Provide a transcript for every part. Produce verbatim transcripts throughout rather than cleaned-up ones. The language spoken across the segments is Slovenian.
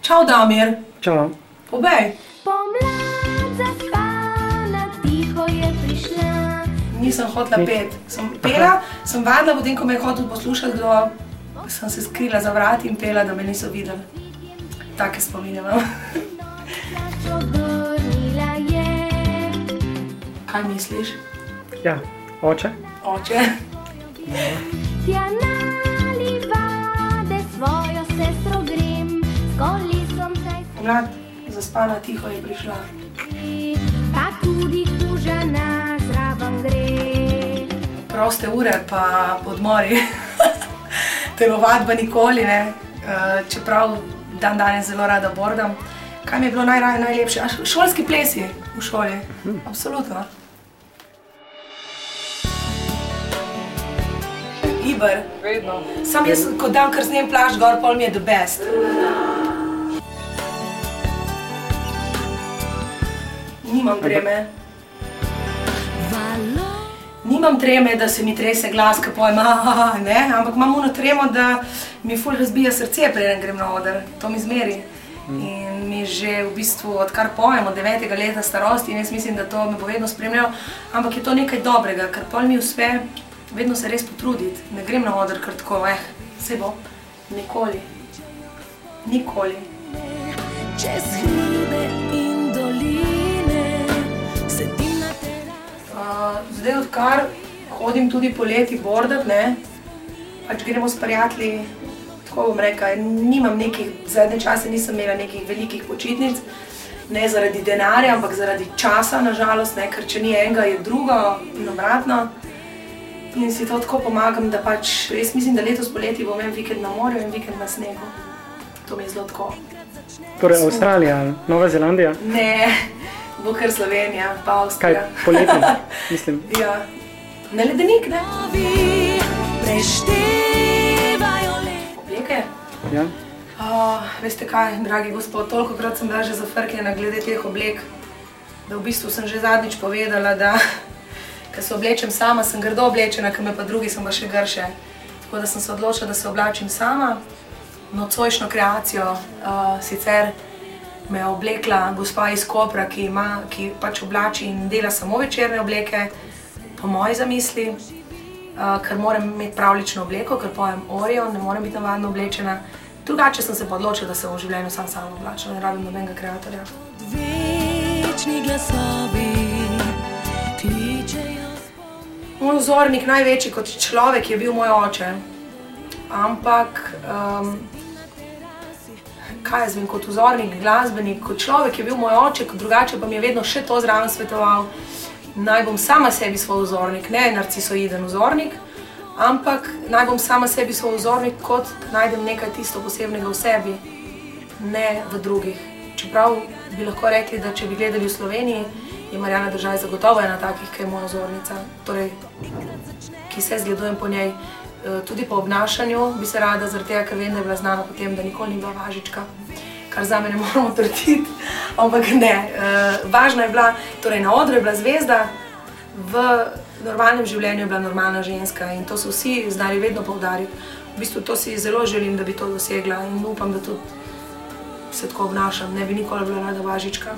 Čau, Damir. Čau. Pobej. Pomlad zaspana, tiho je prišla. Nisem hotela pet. Sem pela, sem vadila, potem ko me je hotel poslušati, kdo, sem se skrila za vrati in pela, da me niso videli. Take spomine imam. Kaj misliš? Ja, oče. Oče. Tja nalivade svojo sestro grem, s kolisom zdaj Pomlad zaspana, tiho je prišla. pa tudi kužana zraven gre. Proste ure pa odmori. Telovadba nikoli ne, čeprav dan danes zelo rada bordam. Kaj mi je bilo najraje, najlepše? A šolski plesi v šoli, absolutno. Iber. Vedno. Sam jaz, ko dam krznen plašč gor, pol mi je the best. Nimam treme. Nimam treme, da se mi trese glas, ko pojem, ahaha, ne, ampak imam ono tremo, da mi ful razbija srce, preden grem na oder. To mi zmeri. In mi že v bistvu, odkar pojem, od devetega leta starosti, in jaz mislim, da to me bo vedno spremljalo, ampak je to nekaj dobrega, ker pol mi uspe vedno se res potruditi. Ne grem na oder kar tako, eh, saj bo. Nikoli. Nikoli. Čez hribe in doline sedim na terasi. Uh, zdaj, odkar hodim tudi poleti bordat, ne, pač gremo s prijatelji, tako bom rekla, nimam nekih, zadnje čase nisem imela nekih velikih počitnic, ne zaradi denarja, ampak zaradi časa, nažalost, ne, ker če ni enega, je drugo in obratno. In si to tako pomagam, da pač, res mislim, da letos poleti bom en vikend na morju in vikend na snegu. To mi je zelo tako. Torej Avstralija, Nova Zelandija? Ne, bo kar Slovenija, pa Kaj, Avstrija. poleti, mislim. Ja, na ledenik, ne? Preštevajo le. Obleke? Ja. Oh, veste kaj, dragi gospod, tolikokrat sem bila že zafrknjena glede teh oblek, da v bistvu sem že zadnjič povedala, da ker se oblečem sama, sem grdo oblečena, ker me pa drugi sem pa še grše. Tako da sem se odločila, da se oblačim sama. Nocojšnjo kreacijo uh, sicer me je oblekla gospa iz Kopra, ki, ima, ki pač oblači in dela samo večerne obleke, po moji zamisli, uh, ker moram imeti pravlično obleko, ker pojem Orion, ne morem biti navadno oblečena. Drugače sem se pa odločila, da se v življenju sam sama oblačila, ne rabim nobenega kreatorja. Večni glasovi kličejo. Moj vzornik največji kot človek je bil moj oče, ampak um, kaj jaz vem, kot vzornik, glasbenik, kot človek je bil moj oče, kot drugače pa mi je vedno še to zraven svetoval, naj bom sama sebi svoj vzornik, ne narcisoiden vzornik, ampak naj bom sama sebi svoj vzornik, kot da najdem nekaj tisto posebnega v sebi, ne v drugih. Čeprav bi lahko rekli, da če bi gledali v Sloveniji, je Marjana Držaj zagotovo ena takih, ki je moja vzornica, torej, ki se zgledujem po njej. Tudi po obnašanju bi se rada, zaradi tega, ker vem, da je bila znana po tem, da nikoli ni bila važička, kar zame ne moramo trditi, ampak ne. Važna je bila, torej na odru je bila zvezda, v normalnem življenju je bila normalna ženska in to so vsi znali vedno poudariti. V bistvu to si zelo želim, da bi to dosegla in upam, da tudi se tako obnašam, ne bi nikoli bila rada važička.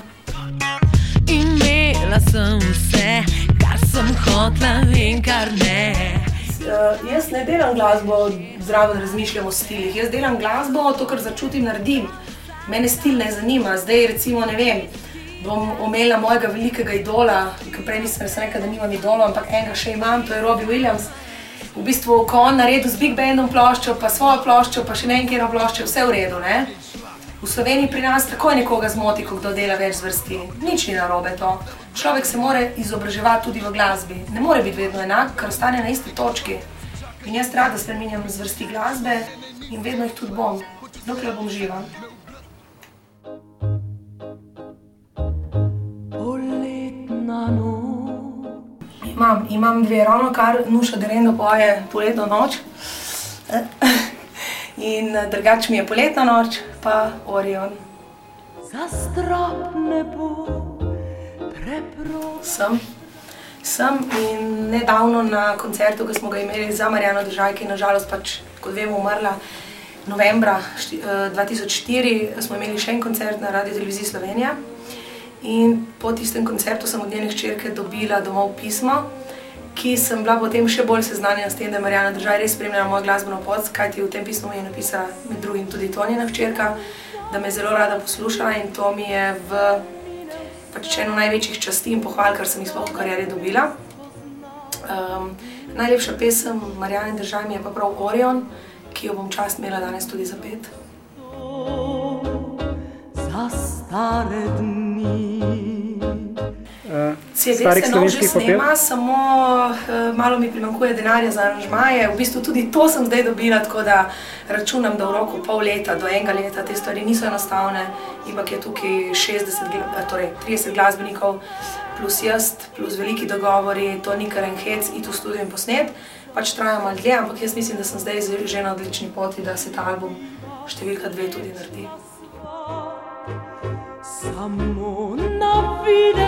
Imela sem vse, kar sem hotla in kar ne. Uh, jaz ne delam glasbo, zraven razmišljam o stilih. Jaz delam glasbo, to, kar začutim, naredim. Mene stil ne zanima. Zdaj, recimo, ne vem, bom omenila mojega velikega idola, ker prej nisem res rekla, da nimam idolov, ampak enega še imam, to je Robbie Williams. V bistvu, ko on naredil z Big Bandom ploščo, pa svojo ploščo, pa še ne enkrat ploščo, vse v redu, ne? V Sloveniji pri nas takoj nekoga zmoti, ko kdo dela več zvrsti. Nič ni narobe to. Človek se mora izobraževati tudi v glasbi. Ne more biti vedno enak, ker ostane na isti točki. In jaz rada spreminjam zvrsti glasbe in vedno jih tudi bom, dokler bom živa. Poletna noč. Imam, imam dve, ravno kar Nuša Derendo poje Poletno noč. In drugače mi je Poletna noč, pa Orion. Za strop ne bo preprosto. Sem. Sem in nedavno na koncertu, ki smo ga imeli za Marjano Držaj, ki je nažalost pač, kot vemo, umrla, novembra dva tisoč štiri smo imeli še en koncert na Radio Televiziji Slovenija in po tistem koncertu sem od njene hčerke dobila domov pismo, ki sem bila potem še bolj seznanjena s tem, da je Marjana Držaj res spremljala mojo glasbeno pot, kajti v tem pismu mi je napisala med drugim tudi to njena hčerka, da me je zelo rada poslušala in to mi je v pač eno največjih časti in pohval, kar sem jih sploh v karieri dobila. Um, najlepša pesem Marjane Držaj mi je pa prav Orion, ki jo bom čast imela danes tudi zapet. Za stare dni. Uh, C D se nov že snema, samo uh, malo mi primanjkuje denarja za aranžmaje. V bistvu tudi to sem zdaj dobila, tako da računam, da v roku pol leta do enega leta te stvari niso enostavne. Ipak je tukaj šestdeset, torej trideset glasbenikov, plus jaz, plus veliki dogovori, to ni kar en hec, iti v studio in posnet. Pač traja malo dlje, ampak jaz mislim, da sem zdaj že na odlični poti, da se ta album številka dve tudi naredi. Samo na vide